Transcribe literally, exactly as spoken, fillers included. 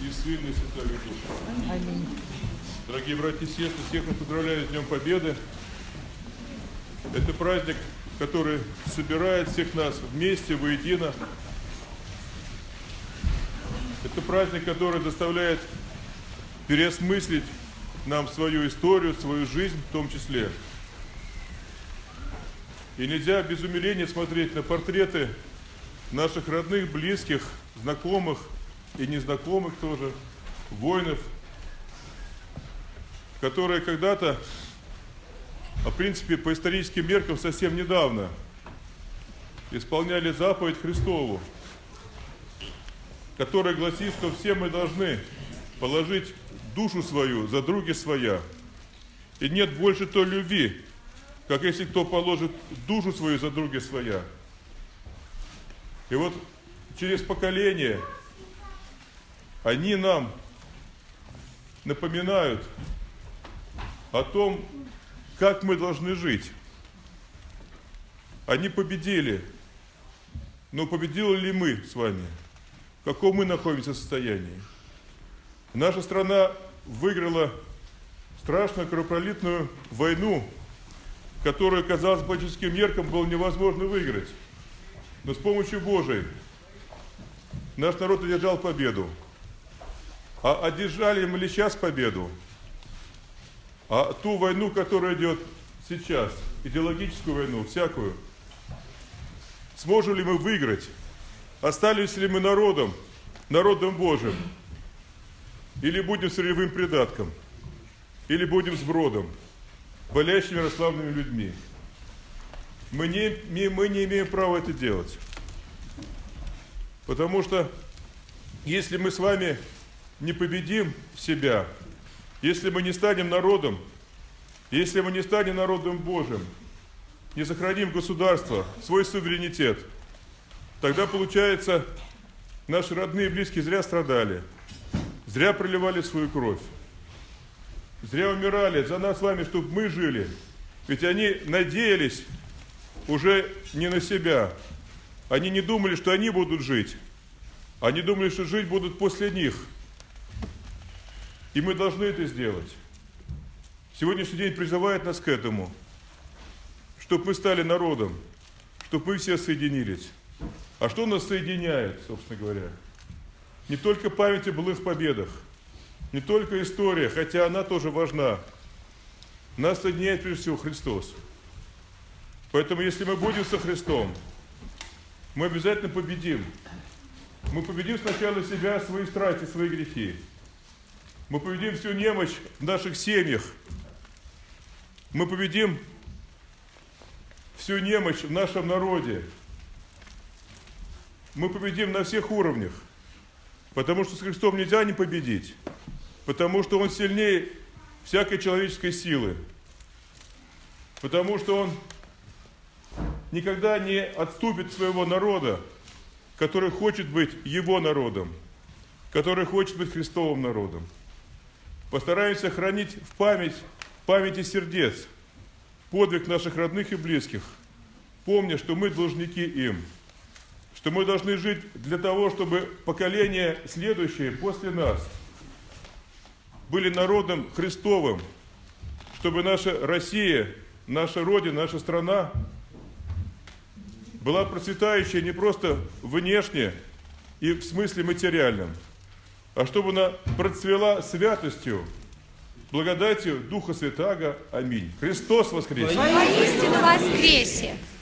и Сына, и Святого Духа. Аминь. Дорогие братья и сестры, всех нас поздравляю с Днем Победы. Это праздник, который собирает всех нас вместе, воедино. Это праздник, который заставляет переосмыслить нам свою историю, свою жизнь в том числе. И нельзя без умиления смотреть на портреты наших родных, близких, знакомых и незнакомых тоже, воинов, которые когда-то, а в принципе по историческим меркам совсем недавно, исполняли заповедь Христову, которая гласит, что все мы должны положить душу свою за други своя. И нет больше той любви, как если кто положит душу свою за други своя. И вот через поколение они нам напоминают о том, как мы должны жить. Они победили, но победили ли мы с вами? В каком мы находимся состоянии? Наша страна выиграла страшную кровопролитную войну, которую, казалось бы, по человеческим меркам было невозможно выиграть. Но с помощью Божией наш народ одержал победу. А одержали мы ли сейчас победу? А ту войну, которая идет сейчас, идеологическую войну, всякую, сможем ли мы выиграть? Остались ли мы народом, народом Божьим? Или будем сырьевым придатком? Или будем сбродом, болящими расслабленными людьми? Мы не, мы не имеем права это делать. Потому что если мы с вами не победим себя, если мы не станем народом, если мы не станем народом Божьим, не сохраним государство, свой суверенитет, тогда, получается, наши родные и близкие зря страдали, зря проливали свою кровь, зря умирали за нас с вами, чтобы мы жили. Ведь они надеялись уже не на себя. Они не думали, что они будут жить. Они думали, что жить будут после них. И мы должны это сделать. Сегодняшний день призывает нас к этому, чтобы мы стали народом, чтобы мы все соединились. А что нас соединяет, собственно говоря? Не только память о былых победах, не только история, хотя она тоже важна. Нас соединяет прежде всего Христос. Поэтому если мы будем со Христом, мы обязательно победим. Мы победим сначала себя, свои страсти, свои грехи. Мы победим всю немощь в наших семьях. Мы победим всю немощь в нашем народе. Мы победим на всех уровнях. Потому что с Христом нельзя не победить. Потому что Он сильнее всякой человеческой силы. Потому что Он никогда не отступит от своего народа, который хочет быть Его народом, который хочет быть Христовым народом. Постараемся хранить в память, в памяти сердец подвиг наших родных и близких, помня, что мы должники им, что мы должны жить для того, чтобы поколения следующие после нас были народом Христовым, чтобы наша Россия, наша Родина, наша страна была процветающая не просто внешне и в смысле материальном, а чтобы она процвела святостью, благодатью Духа Святаго. Аминь. Христос воскресе! Воистину воскресе!